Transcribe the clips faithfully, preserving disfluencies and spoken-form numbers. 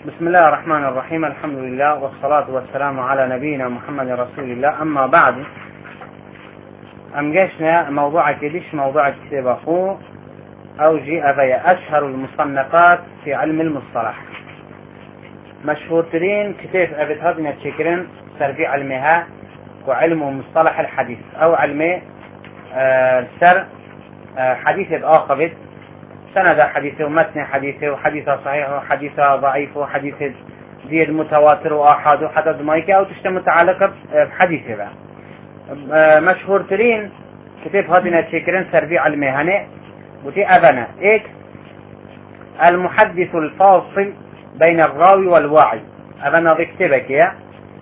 بسم الله الرحمن الرحيم. الحمد لله والصلاة والسلام على نبينا محمد رسول الله. أما بعد، أم جشنا موضوع كديش موضوع كتاب أخو أو جي أبي أشهر المصنفات في علم المصطلح. مشهور ترين كتاب أبي هذين تشكرين سر علمها وعلم مصطلح الحديث أو علم آه سر آه حديث الآخر، سند حديثه ومتن حديثه وحديثه صحيح وحديثه ضعيف وحديثه زيد متواتر وآحاد وحدد مايكا أو تشتى متعلقة بحديثه بقى. مشهور ترين كتاب هذين تشكرين سر علمها هنا وتي أبنا إيك المحدث الفاصل بين الراوي والواعي. أبنا بكتبك يا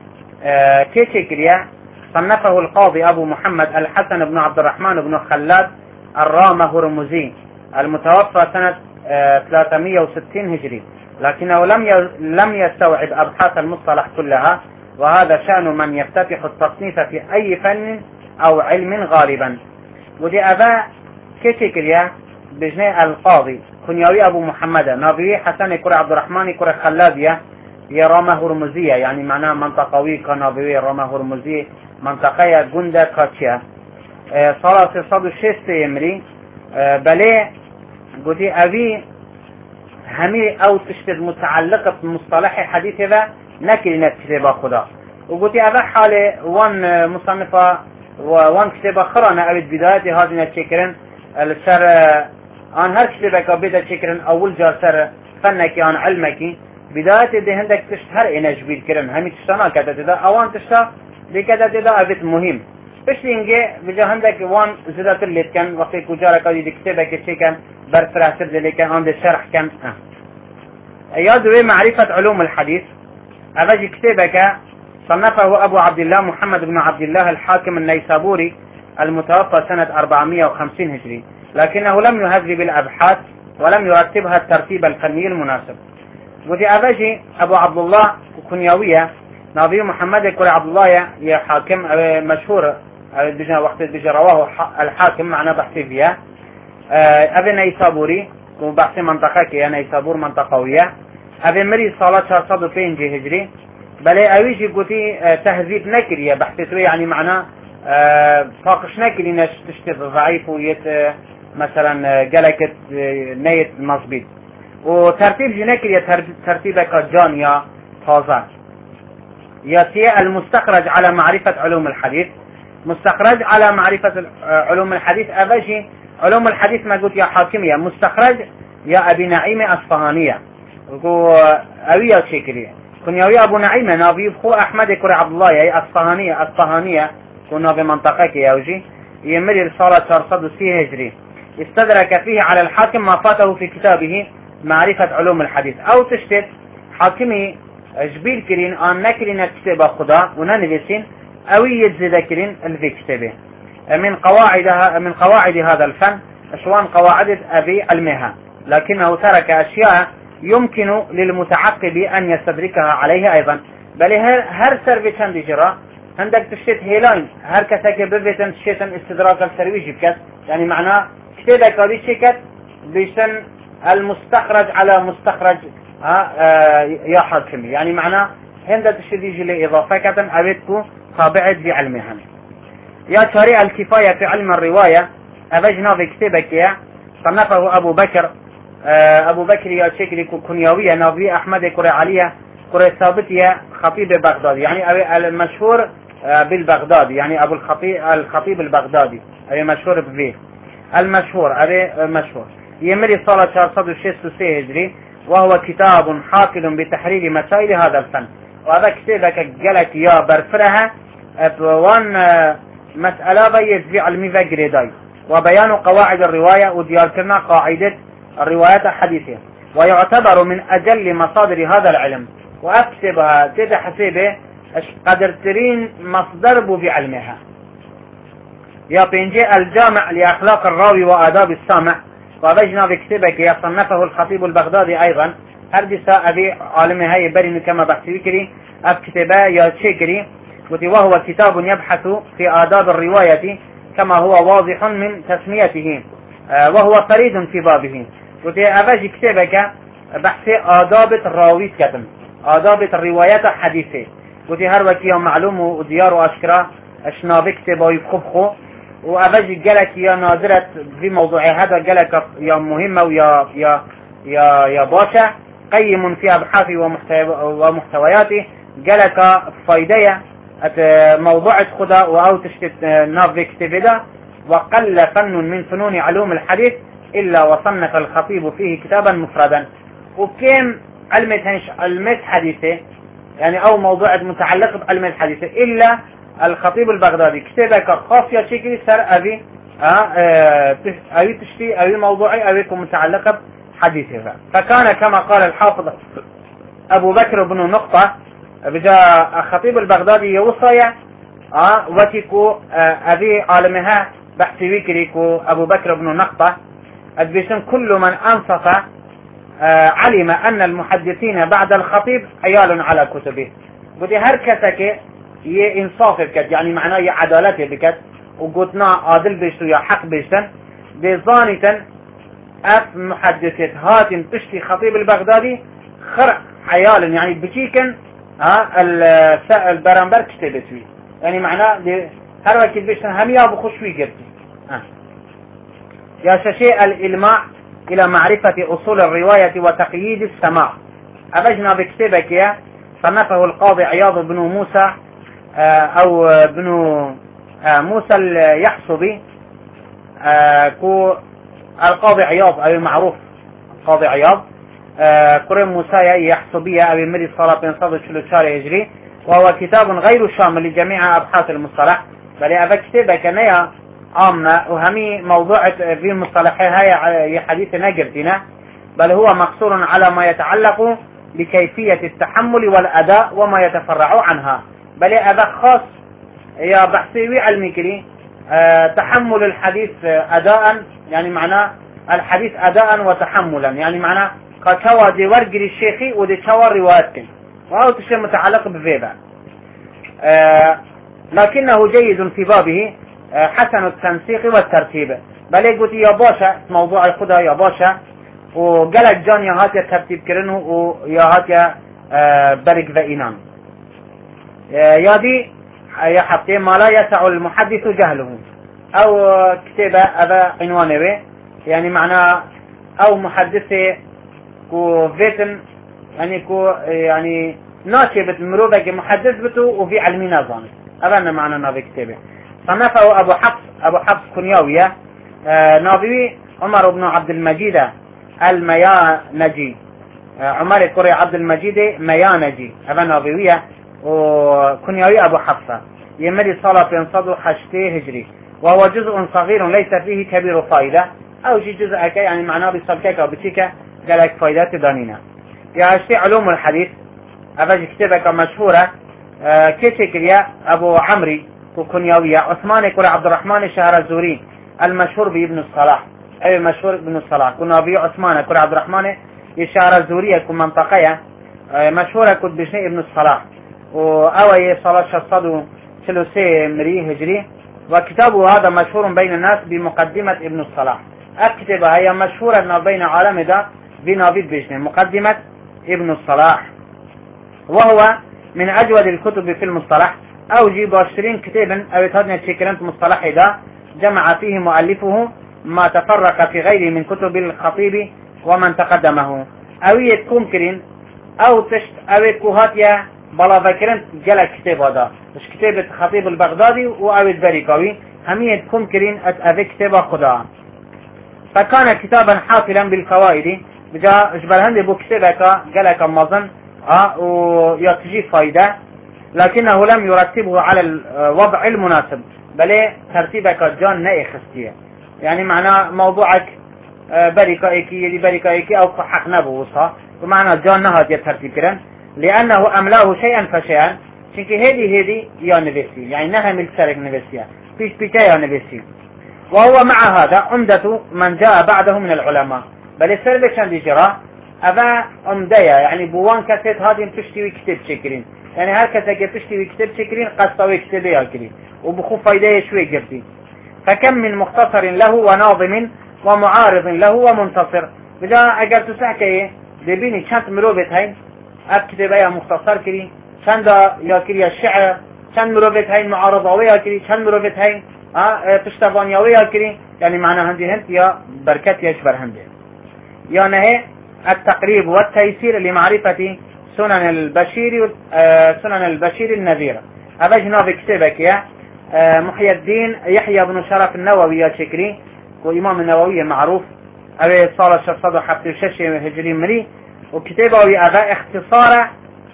أه كي شكريا صنفه القاضي أبو محمد الحسن بن عبد الرحمن بن خلاد الرامة هرمزي المتوفى سنة أه ثلاثمائة وستين هجري، لكنه لم لم يستوعب أبحاث المصطلح كلها، وهذا شأن من يفتتح التصنيف في أي فن أو علم غالبا. ودي أبا كي شكريا بجناء القاضي كنياوي أبو محمد ناظري حسن كرة عبد الرحمن كرة خلادية هي رامة هرمزية، يعني معناها منطقوي كناظري رامة هرمزية منطقية جندة كاتشيا. اه صلاة صدو شست يمري اه بلي قدي أبي همي أو تشتد متعلقة بمصطلح حديث ذا نكرنا كتابة خدا. وقدي أبا حالي وان مصنفة وان كتابة خرانا أبد بداية هذه الشكرين السر آن هر كتابك بدا شكرن أول جار سر فنك آن علمك بداية ده هندك تشتهر إنج بيد كرن همي تشتنا كده تدا أوان تشتا دي كده تدا أبت مهم بس لينجي بجا هندك وان زدت اللي كان وقت كجارك أو دي كتابك شكن برفرع سر اللي كان عند الشرح كان آه. يادوي معرفة علوم الحديث. أبجي كتابك صنفه أبو عبد الله محمد بن عبد الله الحاكم النيسابوري المتوفى سنة أربعمائة وخمسين هجري، لكنه لم يهذب الأبحاث ولم يرتبها الترتيب الفني المناسب. ودي أبجي أبو عبد الله كنياوية ناظر محمد كل عبد الله يا حاكم مشهور بجنا وقت بجا رواه الحاكم معنا بحثي فيها أبي نيسابوري وبحث منطقة كي نيسابور منطقوية أبي مري صلاة شهر فين جي هجري بل أويجي قلتي تهذيب نكرية بحثي يعني معناه فاقش نكري نش تشتغل ضعيف ويت مثلا جلكت نيت مصبيت وترتيب جنكري ترتيبك جان يا فازان ياتي المستخرج على معرفة علوم الحديث. مستخرج على معرفة علوم الحديث أبجي علوم الحديث ما قلت يا حاكمية مستخرج يا أبي نعيم أصفهانية أويا شكري كنياوي أبو نعيم ناظيف خو أحمد كرة عبد الله يا أصفهانية أصفهانية كنا في منطقة يوجي يمري رسالة شرصد سي هجري استدرك فيه على الحاكم ما فاته في كتابه معرفة علوم الحديث أو تشتت حاكمي جبيل كرين آن نكرين كتاب خدا وننفسين أو يجزد كرين الفي كتابه. من قواعدها من قواعد هذا الفن أشوان قواعد أبي علمها، لكنه ترك أشياء يمكن للمتعقب أن يستدركها عليه أيضا. بل هر سرفي كان جرا عندك تشتت هيلاين هر كتاك بفتن تشتن استدراك السرويج بكس، يعني معناه كتابك هذه شكت بيشتن المستخرج على مستخرج ها آه يا حاكمي، يعني معناه عندك تشتت يجي لإضافة كتن أبدكو طابعت بعلمها. يا شارع الكفاية في علم الرواية أبجنا في كتابك يا صنفه أبو بكر آه أبو بكر يا شكري كنياوية ناظري أحمد كرة عليا كرة ثابتية خطيب بغداد، يعني المشهور بالبغدادي، يعني أبو الخطيب الخطيب البغدادي أبي مشهور به المشهور أبي مشهور يمري صلاة شهر صدر شيست سي هجري، وهو كتاب حاكم بتحرير مسائل هذا الفن. وهذا كتابك جلك يا برفرها وان مسألة بيزبيع الميزة جريداي وبيان قواعد الرواية وديالتنا قاعدة الروايات الحديثية، ويعتبر من أجل مصادر هذا العلم. وأكتبها تدى حسيبه قدرترين مصدر بو بعلمها. يا بينجي الجامع لأخلاق الراوي وآداب السامع وبجنا بكتبك يصنفه الخطيب البغدادي أيضا هردسة أبي عالمها يبرن كما بحثي كري أكتبا يا شكري، وهو كتاب يبحث في آداب الرواية كما هو واضح من تسميته وهو فريد في بابه. وتي أباجي كتابك بحث آداب الراوي كتم آداب الروايات حديثة قلت هر وكي معلوم وديار وأشكرا اشنابك تباوي بخبخو وأبجي قالك يا نادرة في موضوع هذا قالك يا مهمة ويا يا يا يا باشا قيم في أبحاثه ومحتوياته قالك فايدة موضوع خدا أو تشتت نافك تبدا وقل فن من فنون علوم الحديث إلا وصنف الخطيب فيه كتابا مفردا وكم علمت علمت حديثه يعني أو موضوع متعلق بعلم الحديث إلا الخطيب البغدادي كتابك خاصية شكل سر أبي أبي تشتي أبي موضوعي أبي متعلقة بحديثه فكان كما قال الحافظ أبو بكر بن نقطة بجاء الخطيب البغدادي يوصي وتيكو أبي عالمها بحثي ويكريكو أبو بكر بن نقطة أدبسن كل من أنصف علم أن المحدثين بعد الخطيب عيال على كتبه بدي هركتك يه انصاف بكت يعني معناه يه عدالة بكت وقلتنا عادل بيشتو يا حق بيشتن بظانة اف محدثة هاتم تشتي خطيب البغدادي خرع عيال يعني بكيكن ها البرامبر كتبتوي يعني معناه هر وقت بيشتن هم يا بخشوي قرتي ها يا شيء الإلماع إلى معرفة أصول الرواية وتقييد السماع أبجنا بكتبك يا صنفه القاضي عياض بن موسى أو بن موسى اليحصبي كو القاضي عياض أو معروف القاضي عياض كريم موسى يحصبية أو المري الصلاة بين صدر شلوشار هجري وهو كتاب غير شامل لجميع أبحاث المصطلح بل أبا كتبك نيا عامة وهمي موضوع في المصطلح هاي حديث نجرتنا بل هو مقصور على ما يتعلق بكيفية التحمل والأداء وما يتفرع عنها بل هذا خاص يا بحثي علمي كري أه تحمل الحديث أداء يعني معناه الحديث أداء وتحملا يعني معناه كوا دي ورقري الشيخي ودي كوا روايتك وهو تشيء متعلق بفيبا أه لكنه جيد في بابه أه حسن التنسيق والترتيب بل يقول يا باشا موضوع الخدا يا باشا وقالك جان يا هاتيا ترتيب كرنه ويا هاتيا أه برق ذئنان يا دي يا حبتي ما لا يسع المحدث جهله او كتابة ابا عنوانه به يعني معناه او محدثة كو فيتن يعني كو يعني ناشبة مروبة محدث بتو وفي علمي نظام ابانا معنى نابي كتابة صنفه ابو حفص ابو حفص كنياوية آه نابي عمر بن عبد المجيد الميانجي آه عمر كوري عبد المجيد ميانجي ابا نابيوية وكنياوي أبو حفصة يمري صلاة في انصاد حشتي هجري وهو جزء صغير ليس فيه كبير فائدة أو شي جزء يعني معناه بصبكك أو بتيكا قالك فائدات دانينا يا هشتي علوم الحديث أباج كتابك مشهورة آه كيشكريا أبو عمري وكنياوية عثمان كوري عبد الرحمن الشهر الزوري المشهور بابن الصلاح أي مشهور ابن الصلاح كنياوي عثمان كوري عبد الرحمن الشهر الزورية كن منطقية آه مشهورة كنت بشني ابن الصلاح وأوي صلاة شصد ثلاثي مري هجري وكتابه هذا مشهور بين الناس بمقدمة ابن الصلاح الكتابة هي مشهورة بين عالم ده بنابيد بيشني مقدمة ابن الصلاح وهو من أجود الكتب في المصطلح أو جيب عشرين كتابا أو تهدنا تشكرنت مصطلح ده جمع فيه مؤلفه ما تفرق في غيره من كتب الخطيب ومن تقدمه أو يتكون كرين أو تشت أو يتكوهاتيا بلا ذكرن جل كتاب هذا مش كتابة خطيب البغدادي وأويد بريكاوي همية تكون كرين أتأذي كتاب خدا فكان كتابا حافلا بالفوائد بجا اجبرهند بو كتابك جلك مظن اه ويتجي فايدة لكنه لم يرتبه على الوضع المناسب بل ترتيبك جان نائي خستية يعني معنى موضوعك بريكايكي يدي بريكايكي او صحح نبوصها ومعنى جان نهاد يترتيب كرن لأنه أملاه شيئا فشيئا شنك هذه هذه يا نبسي يعني نها ملترك نبسيا فيش بيتا يا نبسي وهو مع هذا عمدة من جاء بعده من العلماء بل السربك شان دي جرا أبا عمدية يعني بوان كتت هذه تشتوي كتب شكرين يعني هر كتك تشتوي كتب شكرين قصوي كتب ياكري وبخو فايدة شوي جبتي فكم من مختصر له وناظم ومعارض له ومنتصر بدا أجل تسحكي دبيني چند مروبت هين اب كتابه يا مختصر كري چند يا كري الشعر چند مروبت هين معارضه يا كري چند مروبت هين اه پشتوانیاوی یا كري يعني معنى هندي هند يا بركت يشبر هندي يا نهي التقريب والتيسير لمعرفة سنن البشير سنن البشير النذير. هذا جناب كتابك يا محي الدين يحيى بن شرف النووي يا شكري وإمام النووي معروف أبي صالة شرصد حبت شش هجري مري وكتابه أبا اختصار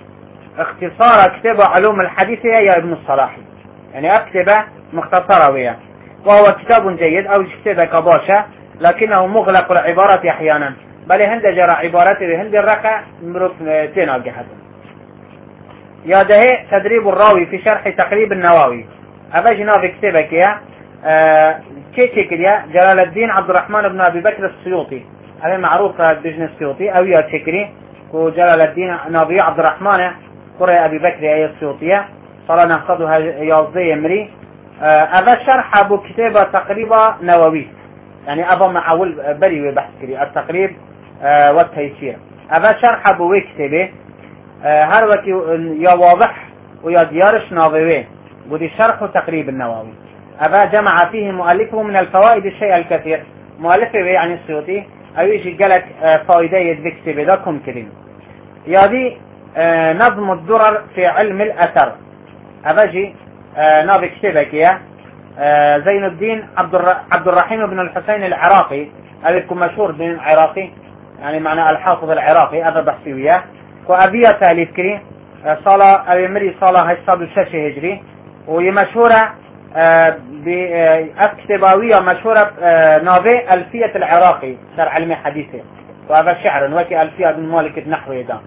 اختصار كتاب علوم الحديث يا ابن الصلاح يعني أكتبه مختصرة ويا وهو كتاب جيد أو كتابه كباشة لكنه مغلق العبارات أحيانا بل هند جرى عبارته هند الرقع مرتين أجحد. يا ده تدريب الراوي في شرح تقريب النووي أبا جناب كتابك يا آه كيف كده جلال الدين عبد الرحمن بن أبي بكر السيوطي هذا معروف بجن السيوطي أو يا شكري وجلال الدين نبي عبد الرحمن قرأ أبي بكر أي السيوطية صار نحصدها يازدي يمري أبا شرح أبو كتابة تقريبا نووي يعني أبا معول بري بحث كري التقريب أه والتيسير أبا شرح أبو كتابه أه هر وكي يا واضح ويا ديارش ناظوي ودي شرح تقريب النووي أبا جمع فيه مؤلفه من الفوائد الشيء الكثير مؤلفه يعني السيوطي أو يجي قالك أه فائدة يدكتبه لكم كريم يا دي أه نظم الدرر في علم الأثر أبجي أه نابي كتابك يا أه زين الدين عبد, الر... عبد الرحيم بن الحسين العراقي أبيكم مشهور دين العراقي يعني معنى الحافظ العراقي أبا بحثي وأبيا تأليف كري أه صلاة أبي مري صلاة هشتاد وشاشة هجري وهي مشهورة أه بأكتباوية مشهورة أه نابي ألفية العراقي شرع علم حديثه وهذا شعر وكي ألفية بن مالك النحو ده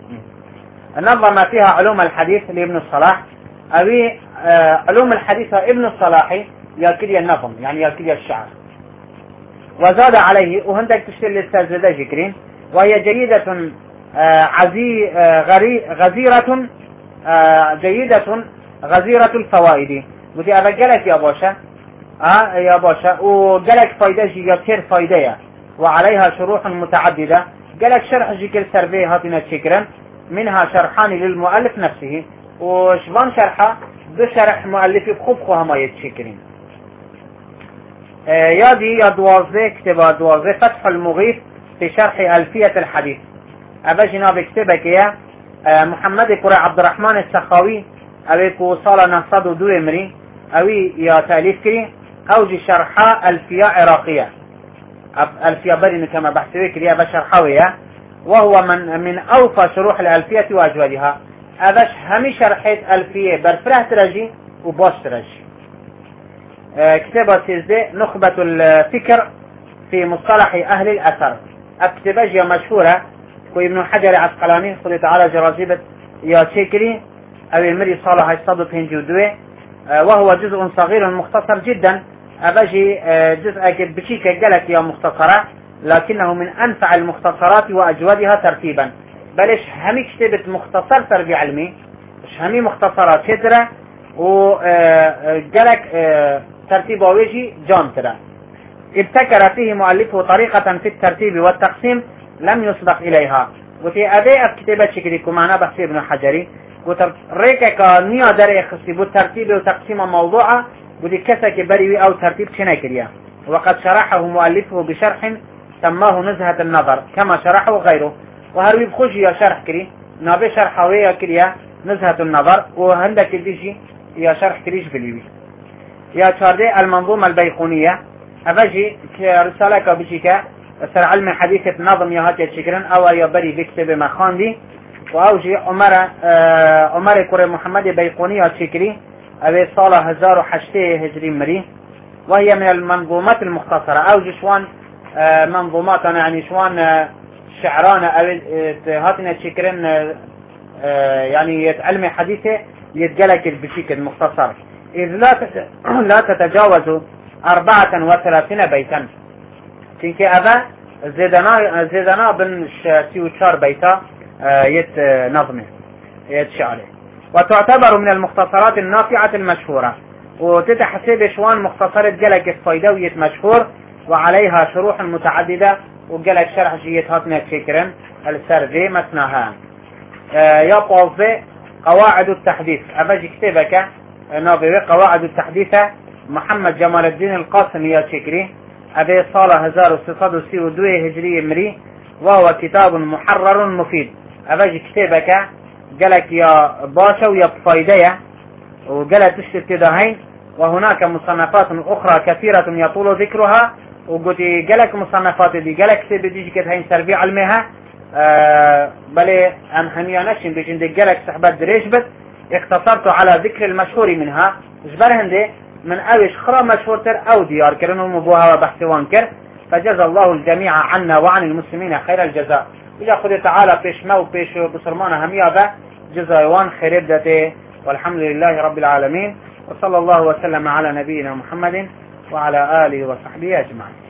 نظم فيها علوم الحديث لابن الصلاح أبي آه علوم الحديث ابن الصلاح يالكلي النظم يعني يالكلي الشعر وزاد عليه وهندك تشتري للسازدة جكرين وهي جيدة آه عزي آه غري غزيرة آه جيدة غزيرة الفوائد ودي أبقلك يا باشا آه يا باشا وقلك فايدة جياتير فايدة وعليها شروح متعددة قلك شرح جكر سربيه هاتنا شكرا منها شرحان للمؤلف نفسه وشبان شرحه بشرح مؤلفي بخبخه ما يتشكرين آه يا دي يا دوازي كتبه دوازي فتح المغيث في شرح ألفية الحديث أبا جناب كتبك يا آه محمد قرى عبد الرحمن السخاوي أبيكو صالة نصد ودو امري أوي يا تأليف كري أوجي شرحة ألفية عراقية ألفية برين كما بحثوي كري أبا شرحوية وهو من من أوفى شروح الألفية وأجودها أباش همي شرحت ألفية برفره ترجي وباش ترجي أه كتابة سيزدي نخبة الفكر في مصطلح أهل الأثر أكتباجية مشهورة وابن حجر عسقلاني صلى تعالى جرازيبة يا تشيكري أو المري صالح الصدق هنجودوه أه وهو جزء صغير مختصر جدا أباجي أه جزء بشيكة جلك يا مختصرة لكنه من أنفع المختصرات وأجودها ترتيبا بلش همي كتابة مختصر تربية علمي مش همي مختصرات هدرة وقالك ترتيب ويجي جان ترى ابتكر فيه مؤلفه طريقة في الترتيب والتقسيم لم يسبق إليها وفي أداء كتابة شكريكم معنا بحثي ابن حجري وتريكك نيا دري خصيبو الترتيب وتقسيم موضوعة ودي كسك بريوي أو ترتيب شناكريا وقد شرحه مؤلفه بشرح سماه نزهة النظر كما شرحه غيره وهروي بخوشي يا شرح كري نابي شرحه ويا كريا نزهة النظر وهندك الديجي يا شرح كريش بليوي يا شاردي المنظومة البيقونية أفجي رسالة كبشيكا سر علم حديثة نظم يا هاتي شكرا أو يا بري بكتب مخاندي وأوجي عمر آه عمر كوري محمد بيقونية شكري أبي صالة هزار وحشتي هجري مري وهي من المنظومات المختصرة أوجي شوان آه منظومات يعني شوان آه شعرانا أبي هاتنا شكرا آه يعني يتعلم حديثه يتجلك بشكل المختصر إذ لا لا تتجاوز أربعة وثلاثين بيتا كنك أبا زيدنا زيدنا بن سيوتشار بيتا يت نظمه يت شعره وتعتبر من المختصرات النافعة المشهورة وتتحسب شوان مختصرة جلك الفايدة ويت مشهور وعليها شروح متعددة وقالك شرح جيت هاتنا شكرا السردي متناها. اه يا بوفي قواعد التحديث أبجي كتابك نابي قواعد التحديث محمد جمال الدين القاسمي يا شكري أبي صالة هزار وستة وستين هجري مري، وهو كتاب محرر مفيد. أبجي كتابك قالك يا باشا ويا بفايدية وقالت تشتري كدهين، وهناك مصنفات أخرى كثيرة يطول ذكرها، وقلت قالك مصنفات دي قالك كتاب دي كدهين سربي علمها أه بل أن هميا نشن بجند قالك سحبات دريش بس اختصرت على ذكر المشهور منها جبرهن دي من أوش خرا مشهور تر أو ديار كرنو مبوها وبحث وانكر. فجزا الله الجميع عنا وعن المسلمين خير الجزاء. إذا خذ تعالى بيش ما وبيش بسرمانة هميا با جزاوان خير بدته، والحمد لله رب العالمين، وصلى الله وسلم على نبينا محمد وعلى آله وصحبه أجمعين.